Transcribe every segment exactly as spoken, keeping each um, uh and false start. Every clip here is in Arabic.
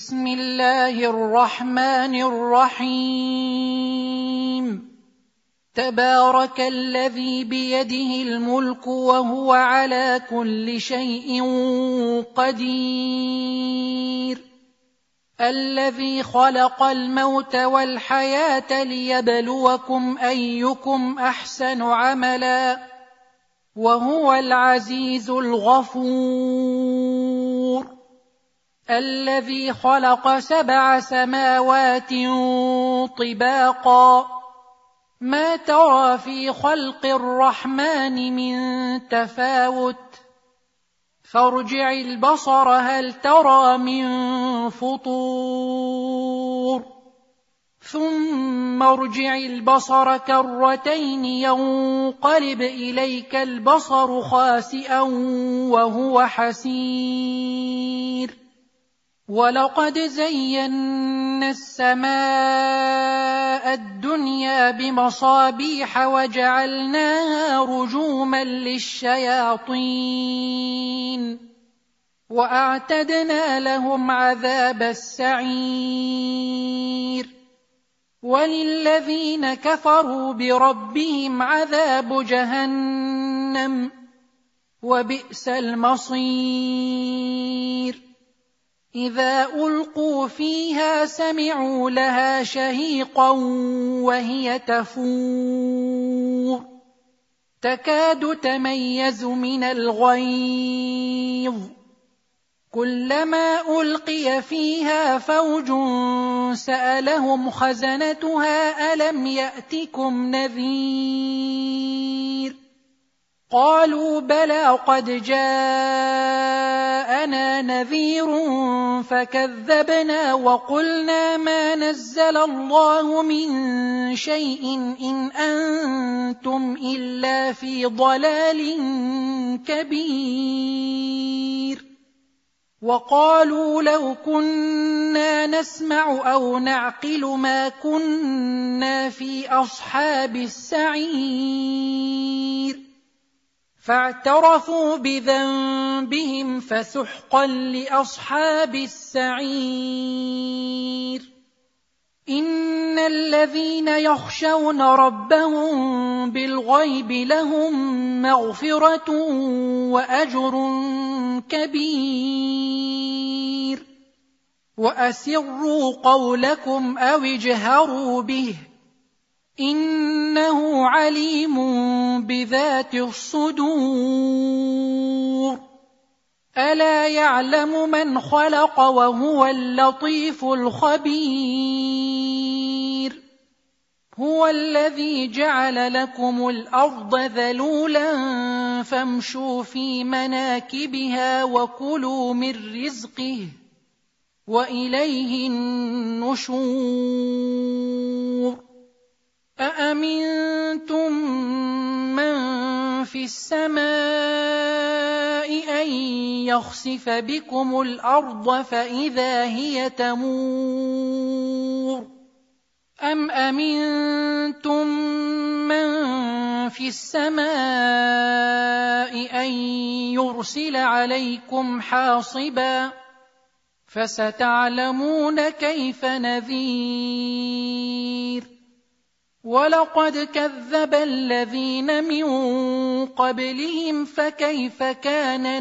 بسم الله الرحمن الرحيم. تبارك الذي بيده الملك وهو على كل شيء قدير، الذي خلق الموت والحياة ليبلوكم أيكم أحسن عملا، وهو العزيز الغفور. الذي خلق سبع سماوات طباقا، ما ترى في خلق الرحمن من تفاوت، فارجع البصر هل ترى من فطور، ثم ارجع البصر كرتين ينقلب إليك البصر خاسئا وهو حسير. ولقد زينا السماء الدنيا بمصابيح وجعلناها رجوما للشياطين، وأعتدنا لهم عذاب السعير. وللذين كفروا بربهم عذاب جهنم، وبئس المصير. إذا ألقوا فيها سمعوا لها شهيقا وهي تفور، تكاد تميز من الغيظ، كلما ألقي فيها فوج سألهم خزنتها ألم يأتكم نذير؟ قالوا بلى قد جاءنا نذير فكذبنا وقلنا ما نزل الله من شيء إن أنتم إلا في ضلال كبير. وقالوا لو كنا نسمع أو نعقل ما كنا في أصحاب السعير. فاعترفوا بذنبهم فسحقا لأصحاب السعير. إن الذين يخشون ربهم بالغيب لهم مغفرة وأجر كبير. وأسروا قولكم أو اجهروا به، إنه عليم بذات الصدور. ألا يعلم من خلق وهو اللطيف الخبير. هو الذي جعل لكم الأرض ذلولا فامشوا في مناكبها وكلوا من رزقه وإليه النشور. أأمنتم من في السماء أن يخسف بكم الأرض فإذا هي تمور، أم أمنتم من في السماء أن يرسل عليكم حاصبا، فستعلمون كيف نذير. ولقد كذب الذين من قبلهم فكيف كان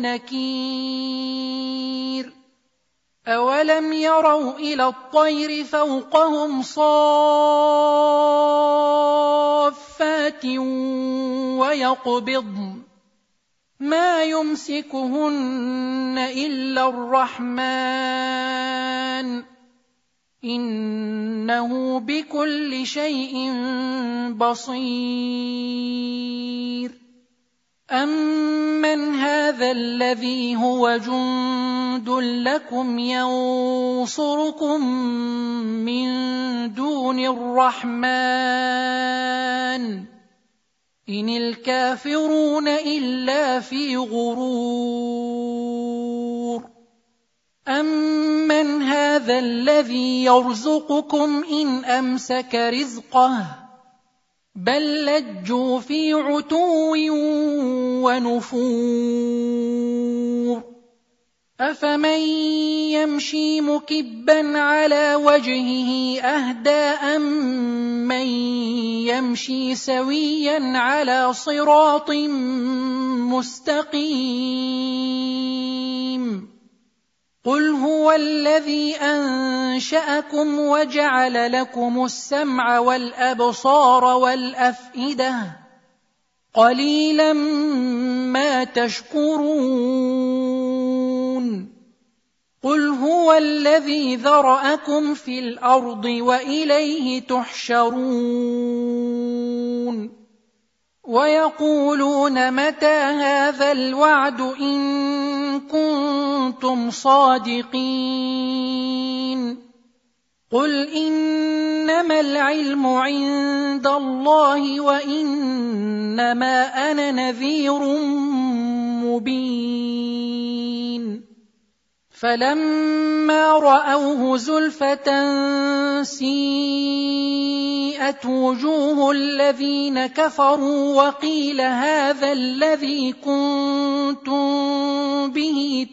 نكير. أولم يروا إلى الطير فوقهم صافات ويقبضن ما يمسكهن إلا الرحمن، إنه بكل شيء بصير. أمن هذا الذي هو جند لكم ينصركم من دون الرحمن، إن الكافرون إلا في غرور. أمن هذا الذي يرزقكم إن أمسك رزقه، بل لجوا في عتو ونفور. أفمن يمشي مكبا على وجهه أهدى أمن يمشي سويا على صراط مستقيم قل هو الذي أنشأكم وجعل لكم السمع والأبصار والأفئدة قليلا ما تشكرون قل هو الذي ذرأكم في الأرض وإليه تحشرون ويقولون متى هذا الوعد إن كنتم صادقين قل إنما العلم عند الله وإنما أنا نذير مبين فلما رأوه زلفة سيئت وجوه الذين كفروا وقيل هذا الذي كنتم به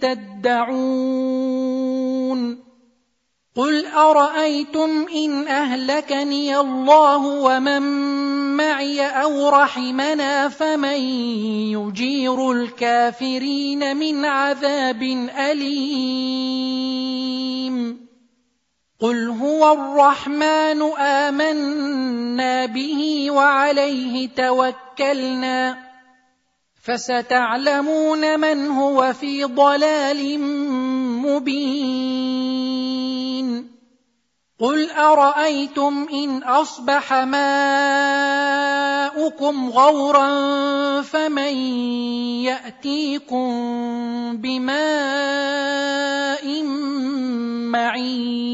تدعون قل أرأيتم إن أهلكني الله ومن معي أو رحمنا فمن يجير الكافرين من عذاب أليم قل هو الرحمن آمنا به وعليه توكلنا فستعلمون من هو في ضلال مبين قل أرأيتم إن أصبح ماؤكم غورا فمن يأتيكم بماء معين